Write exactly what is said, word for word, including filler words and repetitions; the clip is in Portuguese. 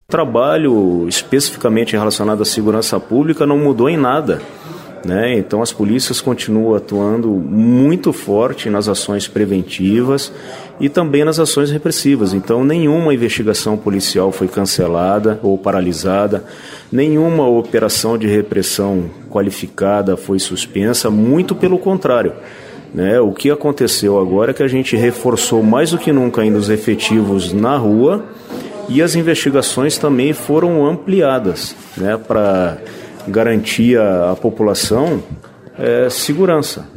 O trabalho especificamente relacionado à segurança pública não mudou em nada, né? Então as polícias continuam atuando muito forte nas ações preventivas e também nas ações repressivas. Então nenhuma investigação policial foi cancelada ou paralisada, nenhuma operação de repressão qualificada foi suspensa, muito pelo contrário. Né? O que aconteceu agora é que a gente reforçou mais do que nunca ainda os efetivos na rua e as investigações também foram ampliadas, né, para garantir à população é, segurança.